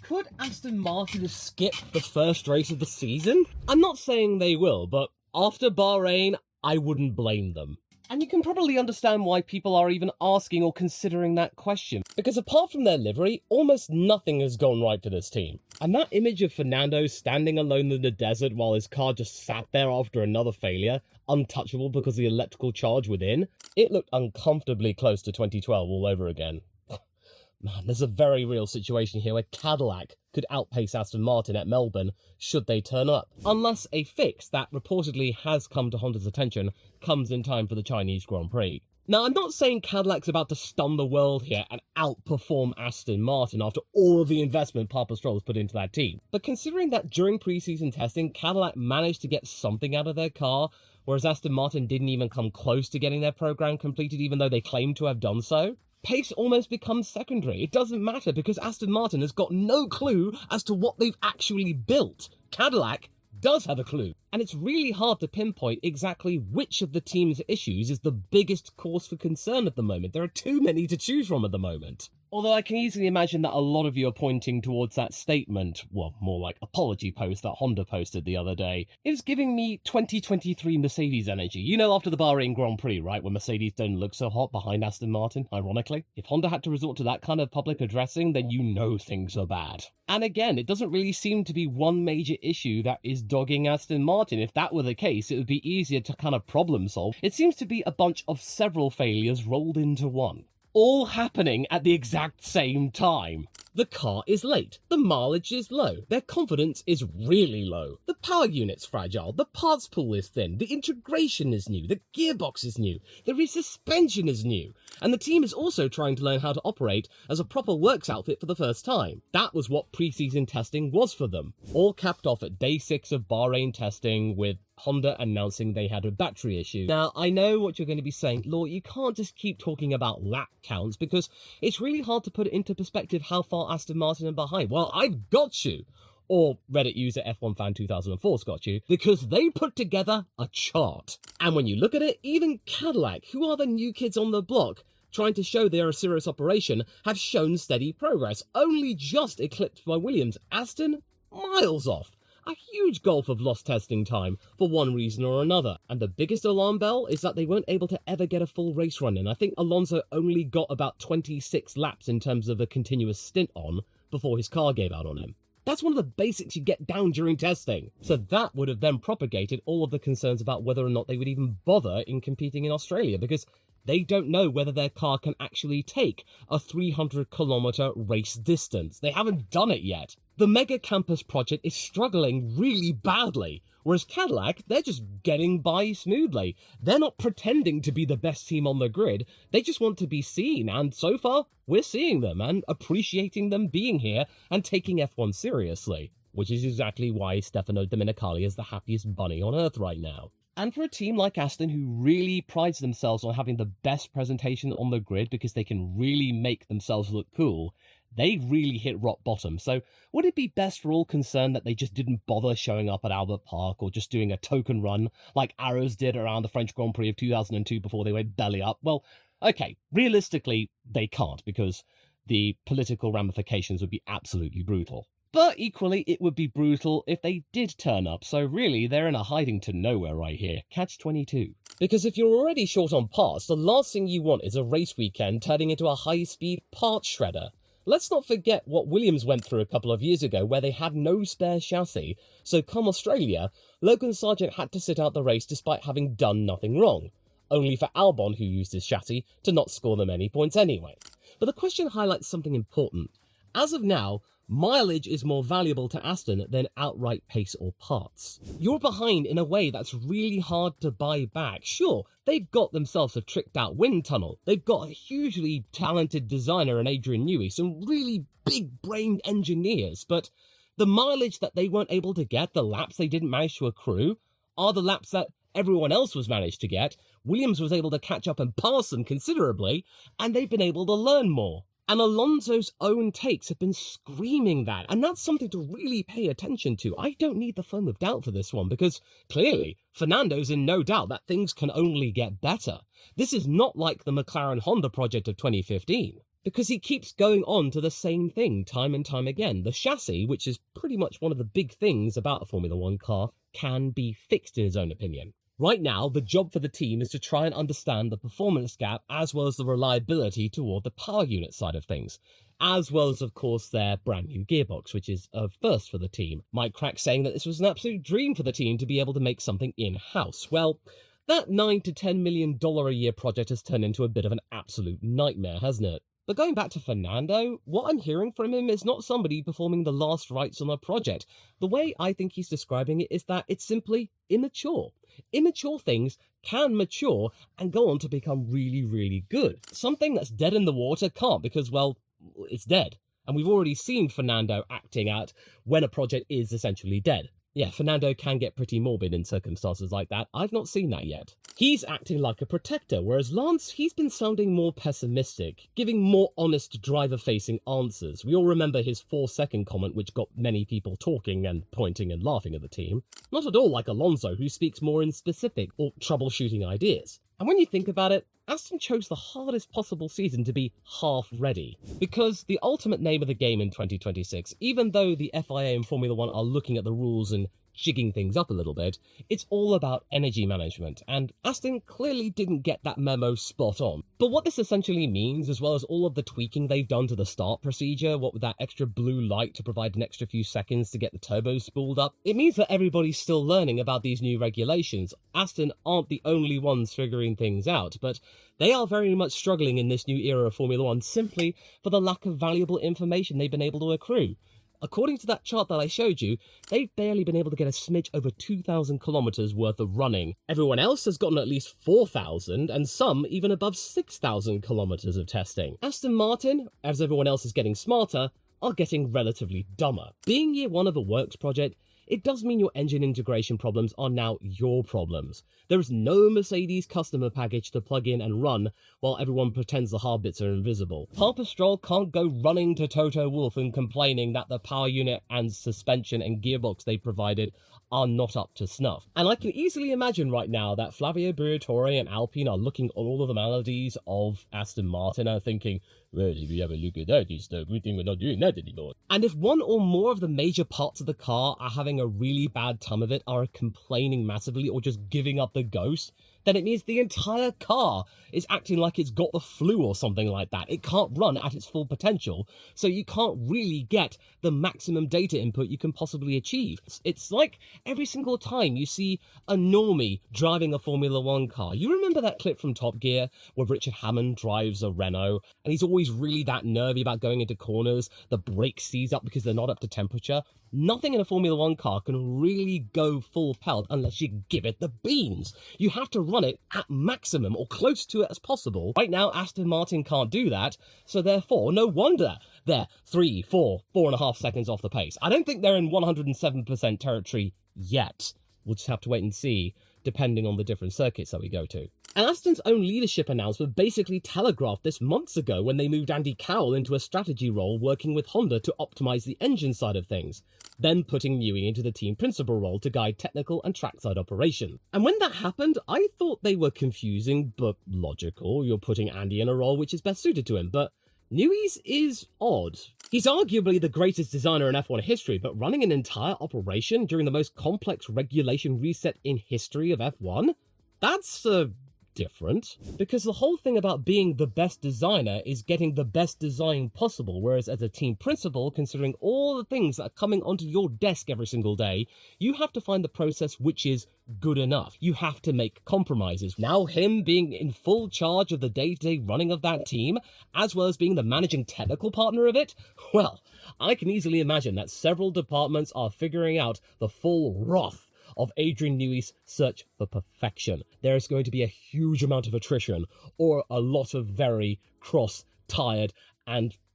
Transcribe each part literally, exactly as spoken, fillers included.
could Aston Martin skip the first race of the season? I'm not saying they will, but after Bahrain, I wouldn't blame them. And you can probably understand why people are even asking or considering that question. Because apart from their livery, almost nothing has gone right for this team. And that image of Fernando standing alone in the desert while his car just sat there after another failure, untouchable because of the electrical charge within, it looked uncomfortably close to twenty twelve all over again. Man, there's a very real situation here where Cadillac could outpace Aston Martin at Melbourne should they turn up. Unless a fix that reportedly has come to Honda's attention comes in time for the Chinese Grand Prix. Now, I'm not saying Cadillac's about to stun the world here and outperform Aston Martin after all of the investment Papa Stroll has put into that team. But considering that during pre-season testing, Cadillac managed to get something out of their car, whereas Aston Martin didn't even come close to getting their program completed even though they claimed to have done so, pace almost becomes secondary. It doesn't matter because Aston Martin has got no clue as to what they've actually built. Cadillac does have a clue. And it's really hard to pinpoint exactly which of the team's issues is the biggest cause for concern at the moment. There are too many to choose from at the moment. Although I can easily imagine that a lot of you are pointing towards that statement, well, more like apology post that Honda posted the other day. It was giving me twenty twenty-three Mercedes energy. You know, after the Bahrain Grand Prix, right, when Mercedes don't look so hot behind Aston Martin, ironically. If Honda had to resort to that kind of public addressing, then you know things are bad. And again, it doesn't really seem to be one major issue that is dogging Aston Martin. If that were the case, it would be easier to kind of problem solve. It seems to be a bunch of several failures rolled into one, all happening at the exact same time. The car is late, the mileage is low, their confidence is really low, the power unit's fragile, the parts pool is thin, the integration is new, the gearbox is new, the rear suspension is new, and the team is also trying to learn how to operate as a proper works outfit for the first time. That was what pre-season testing was for them, all capped off at day six of Bahrain testing with Honda announcing they had a battery issue. Now, I know what you're going to be saying, Law, you can't just keep talking about lap counts because it's really hard to put it into perspective how far Aston Martin are behind. Well, I've got you. Or Reddit user F one Fan two thousand four's got you, because they put together a chart. And when you look at it, even Cadillac, who are the new kids on the block, trying to show they are a serious operation, have shown steady progress, only just eclipsed by Williams. Aston, miles off. A huge gulf of lost testing time for one reason or another. And the biggest alarm bell is that they weren't able to ever get a full race run in. I think Alonso only got about twenty-six laps in terms of a continuous stint on before his car gave out on him. That's one of the basics you get down during testing. So that would have then propagated all of the concerns about whether or not they would even bother in competing in Australia, because they don't know whether their car can actually take a three hundred kilometer race distance. They haven't done it yet. The Mega Campus project is struggling really badly, whereas Cadillac, they're just getting by smoothly. They're not pretending to be the best team on the grid, they just want to be seen, and so far, we're seeing them and appreciating them being here and taking F one seriously, which is exactly why Stefano Domenicali is the happiest bunny on earth right now. And for a team like Aston, who really prides themselves on having the best presentation on the grid because they can really make themselves look cool, they really hit rock bottom. So would it be best for all concerned that they just didn't bother showing up at Albert Park or just doing a token run like Arrows did around the French Grand Prix of two thousand two before they went belly up? Well, okay, realistically, they can't because the political ramifications would be absolutely brutal. But equally, it would be brutal if they did turn up, so really, they're in a hiding to nowhere right here. Catch twenty-two. Because if you're already short on parts, the last thing you want is a race weekend turning into a high-speed parts shredder. Let's not forget what Williams went through a couple of years ago where they had no spare chassis, so come Australia, Logan Sargent had to sit out the race despite having done nothing wrong, only for Albon, who used his chassis, to not score them any points anyway. But the question highlights something important. As of now, mileage is more valuable to Aston than outright pace or parts. You're behind in a way that's really hard to buy back. Sure, they've got themselves a tricked out wind tunnel. They've got a hugely talented designer in Adrian Newey, some really big-brained engineers, but the mileage that they weren't able to get, the laps they didn't manage to accrue, are the laps that everyone else was managed to get. Williams was able to catch up and pass them considerably, and they've been able to learn more. And Alonso's own takes have been screaming that, and that's something to really pay attention to. I don't need the foam of doubt for this one, because clearly, Fernando's in no doubt that things can only get better. This is not like the McLaren Honda project of twenty fifteen. because he keeps going on to the same thing time and time again. The chassis, which is pretty much one of the big things about a Formula One car, can be fixed in his own opinion. Right now, the job for the team is to try and understand the performance gap as well as the reliability toward the power unit side of things, as well as, of course, their brand new gearbox, which is a first for the team. Mike Crack saying that this was an absolute dream for the team to be able to make something in-house. Well, that nine to ten million dollars a year project has turned into a bit of an absolute nightmare, hasn't it? But going back to Fernando, what I'm hearing from him is not somebody performing the last rites on a project. The way I think he's describing it is that it's simply immature. Immature things can mature and go on to become really, really good. Something that's dead in the water can't because, well, it's dead. And we've already seen Fernando acting out when a project is essentially dead. Yeah, Fernando can get pretty morbid in circumstances like that. I've not seen that yet. He's acting like a protector, whereas Lance, he's been sounding more pessimistic, giving more honest driver-facing answers. We all remember his four-second comment, which got many people talking and pointing and laughing at the team. Not at all like Alonso, who speaks more in specific or troubleshooting ideas. And when you think about it, Aston chose the hardest possible season to be half-ready, because the ultimate name of the game in twenty twenty-six, even though the F I A and Formula One are looking at the rules and jigging things up a little bit, it's all about energy management, and Aston clearly didn't get that memo spot on. But what this essentially means, as well as all of the tweaking they've done to the start procedure, what with that extra blue light to provide an extra few seconds to get the turbos spooled up, it means that everybody's still learning about these new regulations. Aston aren't the only ones figuring things out, but they are very much struggling in this new era of Formula One simply for the lack of valuable information they've been able to accrue. According to that chart that I showed you, they've barely been able to get a smidge over two thousand kilometers worth of running. Everyone else has gotten at least four thousand, and some even above six thousand kilometers of testing. Aston Martin, as everyone else is getting smarter, are getting relatively dumber. Being year one of a works project, it does mean your engine integration problems are now your problems. There is no Mercedes customer package to plug in and run while everyone pretends the hard bits are invisible. Papa Stroll can't go running to Toto Wolff and complaining that the power unit and suspension and gearbox they provided are not up to snuff. And I can easily imagine right now that Flavio Briatore and Alpine are looking at all of the maladies of Aston Martin and thinking, well, if you have a look at that, it's the good thing we're not doing that anymore. And if one or more of the major parts of the car are having a really bad time of it, are complaining massively, or just giving up the ghost, then it means the entire car is acting like it's got the flu or something like that. It can't run at its full potential, so you can't really get the maximum data input you can possibly achieve. It's, it's like every single time you see a normie driving a Formula One car. You remember that clip from Top Gear where Richard Hammond drives a Renault, and he's always really that nervy about going into corners, the brakes seize up because they're not up to temperature? Nothing in a Formula One car can really go full pelt unless you give it the beans. You have to run it at maximum or close to it as possible. Right now, Aston Martin can't do that, so therefore, no wonder they're three, four, four and a half seconds off the pace. I don't think they're in one hundred seven percent territory yet. We'll just have to wait and see, depending on the different circuits that we go to. And Aston's own leadership announcement basically telegraphed this months ago when they moved Andy Cowell into a strategy role working with Honda to optimize the engine side of things, then putting Newey into the team principal role to guide technical and trackside operation. And when that happened, I thought they were confusing but logical. You're putting Andy in a role which is best suited to him, but Newey's is odd. He's arguably the greatest designer in F one history, but running an entire operation during the most complex regulation reset in history of F one? That's, uh, different. Because the whole thing about being the best designer is getting the best design possible, whereas as a team principal, considering all the things that are coming onto your desk every single day, you have to find the process which is good enough. You have to make compromises. Now him being in full charge of the day-to-day running of that team, as well as being the managing technical partner of it, well, I can easily imagine that several departments are figuring out the full wrath of Adrian Newey's search for perfection. There is going to be a huge amount of attrition, or a lot of very cross, tired, and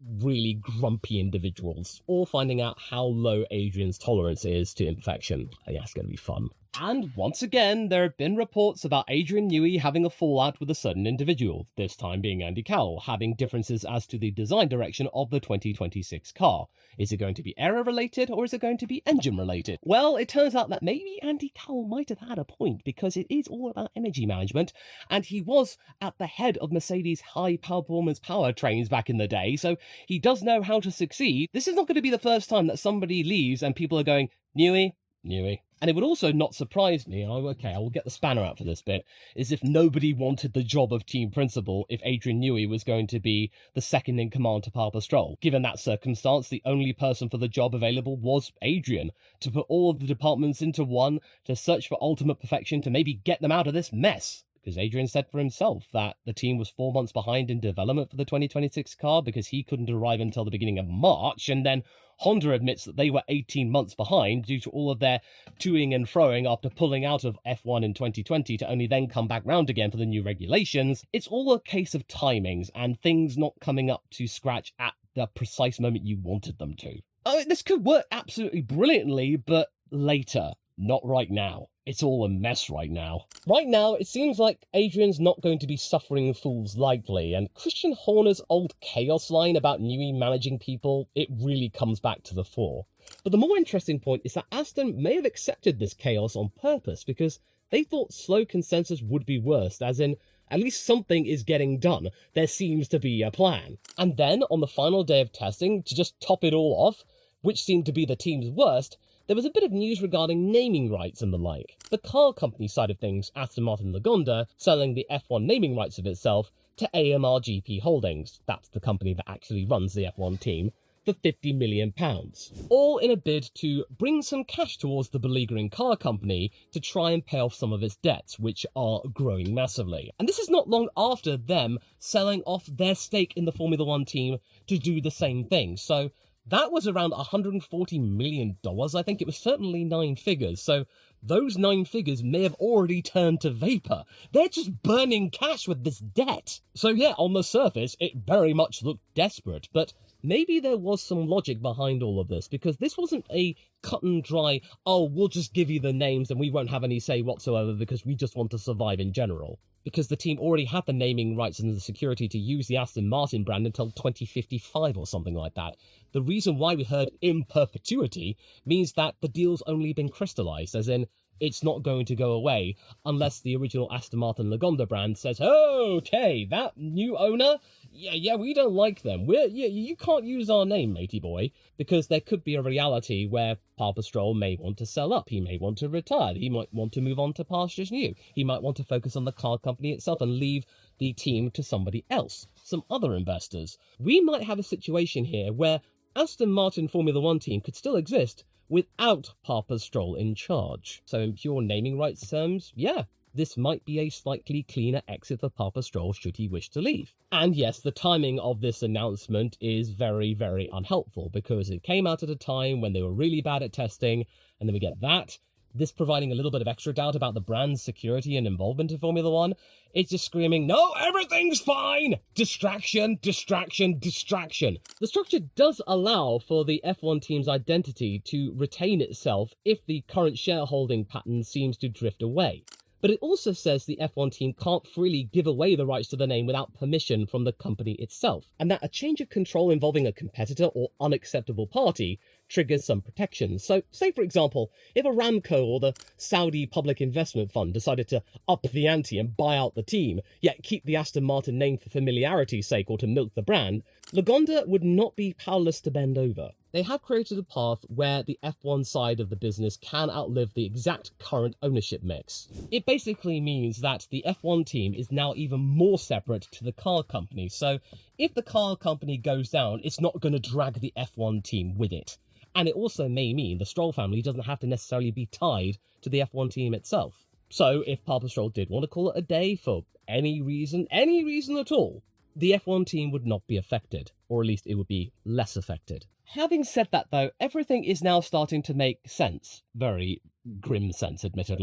really grumpy individuals, or finding out how low Adrian's tolerance is to imperfection. I think that's going to be fun. And once again, there have been reports about Adrian Newey having a fallout with a certain individual, this time being Andy Cowell, having differences as to the design direction of the twenty twenty-six car. Is it going to be era-related, or is it going to be engine-related? Well, it turns out that maybe Andy Cowell might have had a point, because it is all about energy management, and he was at the head of Mercedes' high-performance powertrains back in the day, so he does know how to succeed. This is not going to be the first time that somebody leaves and people are going, Newey, Newey. And it would also not surprise me, oh, okay, I will get the spanner out for this bit, is if nobody wanted the job of team principal if Adrian Newey was going to be the second in command to Papa Stroll. Given that circumstance, the only person for the job available was Adrian, to put all of the departments into one, to search for ultimate perfection, to maybe get them out of this mess. Because Adrian said for himself that the team was four months behind in development for the twenty twenty-six car because he couldn't arrive until the beginning of March, and then Honda admits that they were eighteen months behind due to all of their toing and froing after pulling out of F one in twenty twenty to only then come back round again for the new regulations. It's all a case of timings and things not coming up to scratch at the precise moment you wanted them to. I mean, this could work absolutely brilliantly, but later, not right now. It's all a mess right now. Right now, it seems like Adrian's not going to be suffering fools lightly, and Christian Horner's old chaos line about Newey managing people, it really comes back to the fore. But the more interesting point is that Aston may have accepted this chaos on purpose, because they thought slow consensus would be worst, as in, at least something is getting done. There seems to be a plan. And then, on the final day of testing, to just top it all off, which seemed to be the team's worst, there was a bit of news regarding naming rights and the like. The car company side of things, Aston Martin Lagonda, selling the F one naming rights of itself to A M R G P Holdings, that's the company that actually runs the F one team, for fifty million pounds. All in a bid to bring some cash towards the beleaguering car company to try and pay off some of its debts, which are growing massively. And this is not long after them selling off their stake in the Formula One team to do the same thing. So that was around one hundred forty million dollars. I think it was certainly nine figures. So those nine figures may have already turned to vapor. They're just burning cash with this debt. So yeah, on the surface, it very much looked desperate, but maybe there was some logic behind all of this, because this wasn't a cut and dry, oh, we'll just give you the names and we won't have any say whatsoever because we just want to survive in general. Because the team already had the naming rights and the security to use the Aston Martin brand until twenty fifty-five or something like that. The reason why we heard in perpetuity means that the deal's only been crystallized, as in, it's not going to go away unless the original Aston Martin Lagonda brand says, oh, okay, that new owner, yeah, yeah, we don't like them. We're, yeah, you can't use our name, matey boy, because there could be a reality where Papa Stroll may want to sell up, he may want to retire, he might want to move on to pastures new, he might want to focus on the car company itself and leave the team to somebody else, some other investors. We might have a situation here where Aston Martin Formula One team could still exist without Papa Stroll in charge. So in pure naming rights terms, yeah, this might be a slightly cleaner exit for Papa Stroll should he wish to leave. And yes, the timing of this announcement is very, very unhelpful, because it came out at a time when they were really bad at testing, and then we get that, this providing a little bit of extra doubt about the brand's security and involvement in Formula One. It's just screaming, no, everything's fine! Distraction, distraction, distraction. The structure does allow for the F one team's identity to retain itself if the current shareholding pattern seems to drift away. But it also says the F one team can't freely give away the rights to the name without permission from the company itself, and that a change of control involving a competitor or unacceptable party triggers some protections. So, say for example, if Aramco or the Saudi Public Investment Fund decided to up the ante and buy out the team, yet keep the Aston Martin name for familiarity's sake or to milk the brand, Lagonda would not be powerless to bend over. They have created a path where the F one side of the business can outlive the exact current ownership mix. It basically means that the F one team is now even more separate to the car company, so if the car company goes down, it's not going to drag the F one team with it. And it also may mean the Stroll family doesn't have to necessarily be tied to the F one team itself. So if Papa Stroll did want to call it a day for any reason, any reason at all, the F one team would not be affected, or at least it would be less affected. Having said that though, everything is now starting to make sense. Very grim sense, admittedly.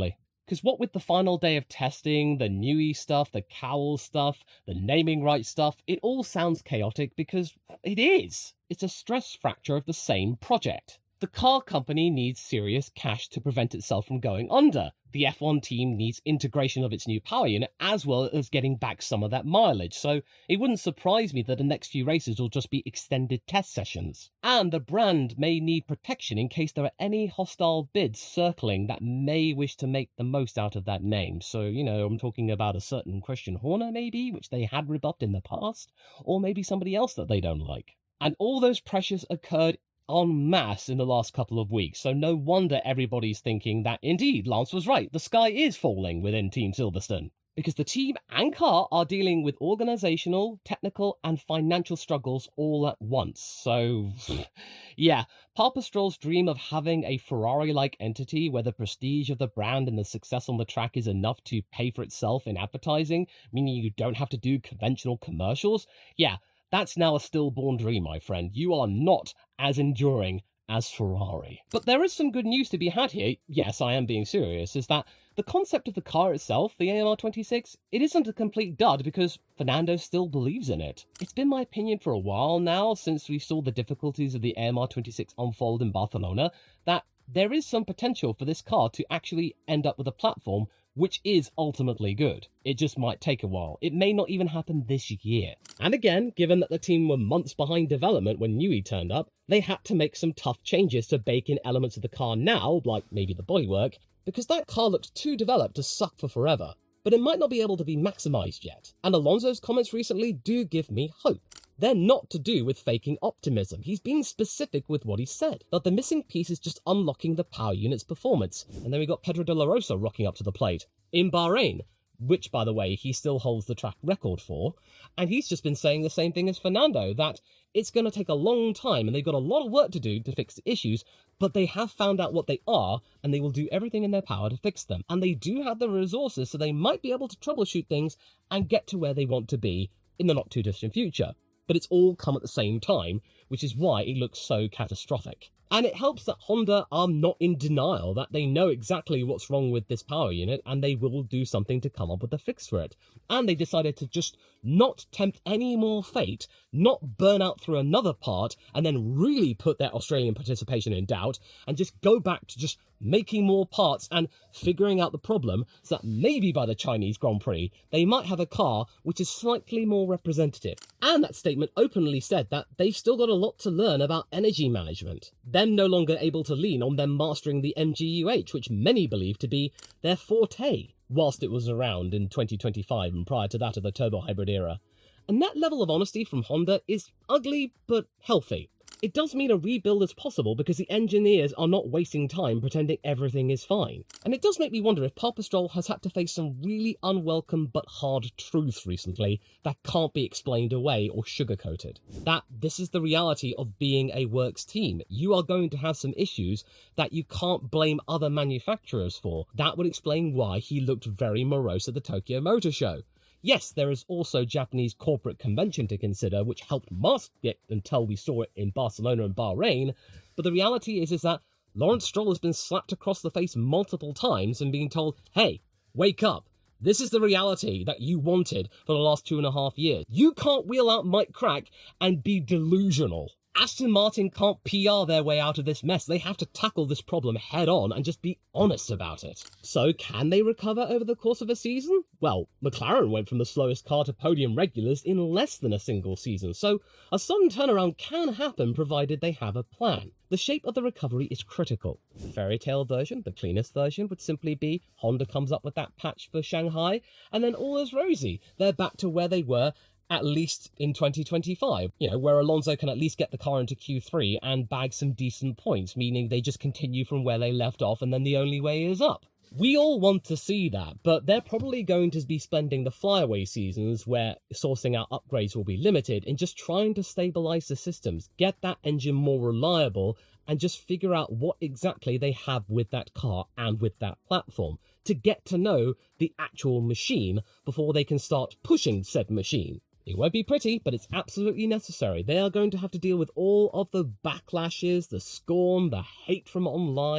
Because what with the final day of testing, the Newey stuff, the Cowell stuff, the naming rights stuff, it all sounds chaotic because it is. It's a stress fracture of the same project. The car company needs serious cash to prevent itself from going under. The F one team needs integration of its new power unit as well as getting back some of that mileage, so it wouldn't surprise me that the next few races will just be extended test sessions. And the brand may need protection in case there are any hostile bids circling that may wish to make the most out of that name. So, you know, I'm talking about a certain Christian Horner maybe, which they had rebuffed in the past, or maybe somebody else that they don't like. And all those pressures occurred en masse in the last couple of weeks, so no wonder everybody's thinking that indeed Lance was right, the sky is falling within Team Silverstone. Because the team and car are dealing with organisational, technical and financial struggles all at once. So, yeah, Papastrol's dream of having a Ferrari-like entity where the prestige of the brand and the success on the track is enough to pay for itself in advertising, meaning you don't have to do conventional commercials, yeah, that's now a stillborn dream, my friend. You are not as enduring as Ferrari. But there is some good news to be had here, yes, I am being serious, is that the concept of the car itself, the A M R twenty-six, it isn't a complete dud because Fernando still believes in it. It's been my opinion for a while now, since we saw the difficulties of the A M R twenty-six unfold in Barcelona, that there is some potential for this car to actually end up with a platform which is ultimately good. It just might take a while. It may not even happen this year. And again, given that the team were months behind development when Newey turned up, they had to make some tough changes to bake in elements of the car now, like maybe the bodywork, because that car looked too developed to suck for forever. But it might not be able to be maximised yet. And Alonso's comments recently do give me hope. They're not to do with faking optimism. He's being specific with what he said. But the missing piece is just unlocking the power unit's performance. And then we got Pedro de la Rosa rocking up to the plate. In Bahrain, which, by the way, he still holds the track record for. And he's just been saying the same thing as Fernando, that it's going to take a long time and they've got a lot of work to do to fix the issues, but they have found out what they are and they will do everything in their power to fix them. And they do have the resources, so they might be able to troubleshoot things and get to where they want to be in the not too distant future. But it's all come at the same time, which is why it looks so catastrophic. And it helps that Honda are not in denial, that they know exactly what's wrong with this power unit and they will do something to come up with a fix for it. And they decided to just not tempt any more fate, not burn out through another part and then really put their Australian participation in doubt and just go back to just making more parts and figuring out the problem so that maybe by the Chinese Grand Prix they might have a car which is slightly more representative. And that statement openly said that they've still got a lot to learn about energy management. Them no longer able to lean on them mastering the M G U H, which many believe to be their forte, whilst it was around in twenty twenty-five and prior to that of the turbo hybrid era. And that level of honesty from Honda is ugly but healthy. It does mean a rebuild is possible because the engineers are not wasting time pretending everything is fine. And it does make me wonder if Papastrol has had to face some really unwelcome but hard truths recently that can't be explained away or sugarcoated. That this is the reality of being a works team. You are going to have some issues that you can't blame other manufacturers for. That would explain why he looked very morose at the Tokyo Motor Show. Yes, there is also Japanese corporate convention to consider, which helped mask it until we saw it in Barcelona and Bahrain, but the reality is, is that Lawrence Stroll has been slapped across the face multiple times and being told, hey, wake up. This is the reality that you wanted for the last two and a half years. You can't wheel out Mike Crack and be delusional. Aston Martin can't P R their way out of this mess. They have to tackle this problem head on and just be honest about it. So can they recover over the course of a season? Well, McLaren went from the slowest car to podium regulars in less than a single season, so a sudden turnaround can happen provided they have a plan. The shape of the recovery is critical. The fairy tale version, the cleanest version, would simply be Honda comes up with that patch for Shanghai, and then all is rosy. They're back to where they were at least in twenty twenty-five, you know, where Alonso can at least get the car into Q three and bag some decent points, meaning they just continue from where they left off and then the only way is up. We all want to see that, but they're probably going to be spending the flyaway seasons where sourcing out upgrades will be limited in just trying to stabilise the systems, get that engine more reliable, and just figure out what exactly they have with that car and with that platform to get to know the actual machine before they can start pushing said machine. It won't be pretty, but it's absolutely necessary. They are going to have to deal with all of the backlashes, the scorn, the hate from online,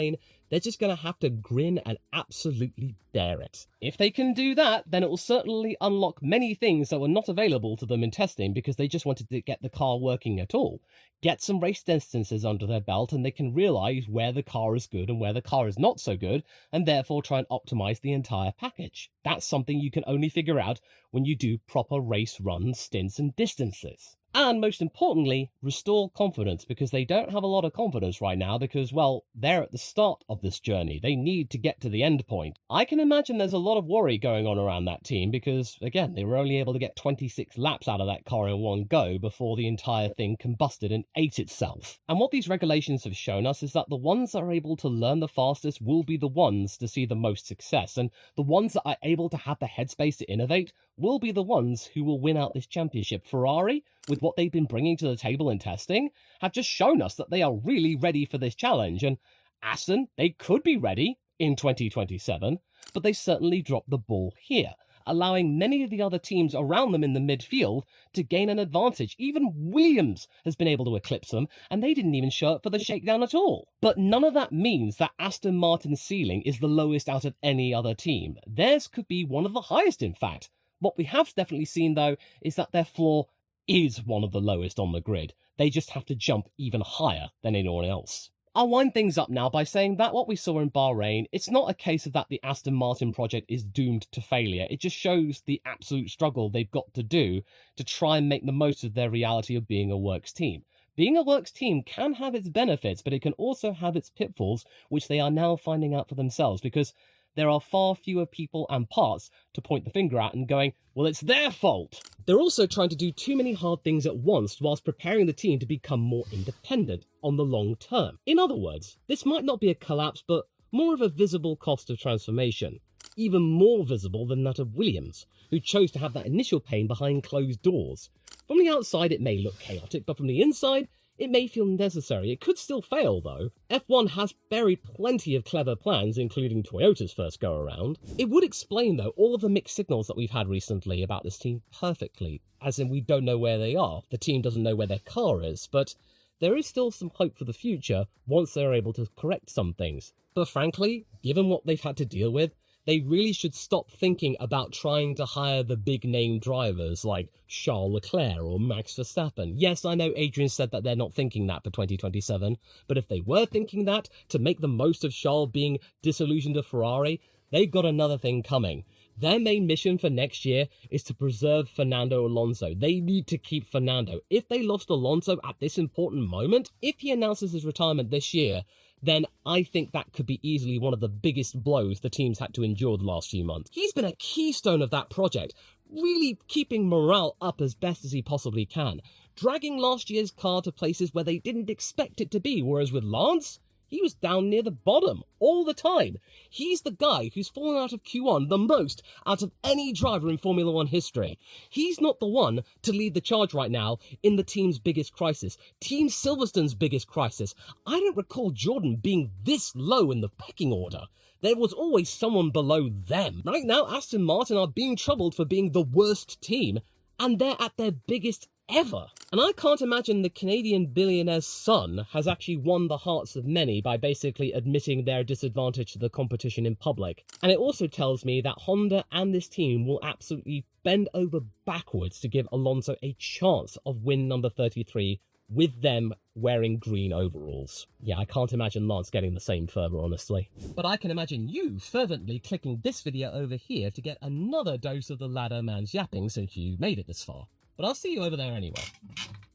They're just going to have to grin and absolutely bear it. If they can do that, then it will certainly unlock many things that were not available to them in testing because they just wanted to get the car working at all. Get some race distances under their belt and they can realise where the car is good and where the car is not so good, and therefore try and optimise the entire package. That's something you can only figure out when you do proper race runs, stints and distances. And most importantly, restore confidence, because they don't have a lot of confidence right now because, well, they're at the start of this journey. They need to get to the end point. I can imagine there's a lot of worry going on around that team because, again, they were only able to get twenty-six laps out of that car in one go before the entire thing combusted and ate itself. And what these regulations have shown us is that the ones that are able to learn the fastest will be the ones to see the most success, and the ones that are able to have the headspace to innovate will be the ones who will win out this championship. Ferrari, with what they've been bringing to the table in testing, have just shown us that they are really ready for this challenge, and Aston, they could be ready in twenty twenty-seven, but they certainly dropped the ball here, allowing many of the other teams around them in the midfield to gain an advantage. Even Williams has been able to eclipse them, and they didn't even show up for the shakedown at all. But none of that means that Aston Martin's ceiling is the lowest out of any other team. Theirs could be one of the highest, in fact. What we have definitely seen, though, is that their floor is one of the lowest on the grid. They just have to jump even higher than anyone else. I'll wind things up now by saying that what we saw in Bahrain, it's not a case of that the Aston Martin project is doomed to failure. It just shows the absolute struggle they've got to do to try and make the most of their reality of being a works team. Being a works team can have its benefits, but it can also have its pitfalls, which they are now finding out for themselves, because there are far fewer people and parts to point the finger at and going, well, it's their fault. They're also trying to do too many hard things at once whilst preparing the team to become more independent on the long term. In other words, this might not be a collapse, but more of a visible cost of transformation. Even more visible than that of Williams, who chose to have that initial pain behind closed doors. From the outside, it may look chaotic, but from the inside, it may feel necessary. It could still fail, though. F one has buried plenty of clever plans, including Toyota's first go-around. It would explain, though, all of the mixed signals that we've had recently about this team perfectly, as in we don't know where they are. The team doesn't know where their car is, but there is still some hope for the future once they're able to correct some things. But frankly, given what they've had to deal with, they really should stop thinking about trying to hire the big-name drivers like Charles Leclerc or Max Verstappen. Yes, I know Adrian said that they're not thinking that for twenty twenty-seven, but if they were thinking that to make the most of Charles being disillusioned of Ferrari, they've got another thing coming. Their main mission for next year is to preserve Fernando Alonso. They need to keep Fernando. If they lost Alonso at this important moment, if he announces his retirement this year, then I think that could be easily one of the biggest blows the team's had to endure the last few months. He's been a keystone of that project, really keeping morale up as best as he possibly can, dragging last year's car to places where they didn't expect it to be, whereas with Lance, he was down near the bottom all the time. He's the guy who's fallen out of Q one the most out of any driver in Formula One history. He's not the one to lead the charge right now in the team's biggest crisis, Team Silverstone's biggest crisis. I don't recall Jordan being this low in the pecking order. There was always someone below them. Right now, Aston Martin are being troubled for being the worst team, and they're at their biggest ever. And I can't imagine the Canadian billionaire's son has actually won the hearts of many by basically admitting their disadvantage to the competition in public. And it also tells me that Honda and this team will absolutely bend over backwards to give Alonso a chance of win number thirty-three with them wearing green overalls. Yeah, I can't imagine Lance getting the same further, honestly. But I can imagine you fervently clicking this video over here to get another dose of the ladder man's yapping since you made it this far. But I'll see you over there anyway.